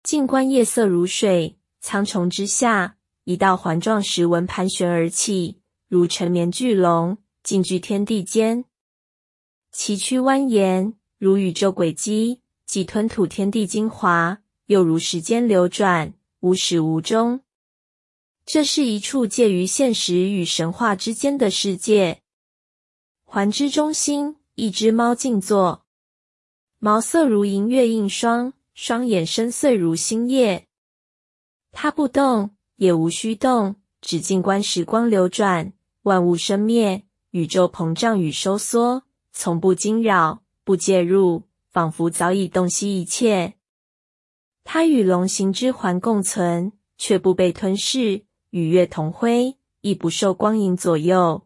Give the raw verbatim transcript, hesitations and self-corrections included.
静观夜色如水，苍穹之下，一道环状石纹盘旋而起，如沉绵巨龙，静居天地间。其躯蜿蜒，如宇宙轨迹，既吞吐天地精华，又如时间流转，无始无终。这是一处介于现实与神话之间的世界。环之中心，一只猫静坐，毛色如银月映霜，双眼深邃如星夜。它不动，也无需动，只静观时光流转，万物生灭，宇宙膨胀与收缩，从不惊扰，不介入，仿佛早已洞悉一切。它与龙形之环共存，却不被吞噬，与月同辉，亦不受光影左右。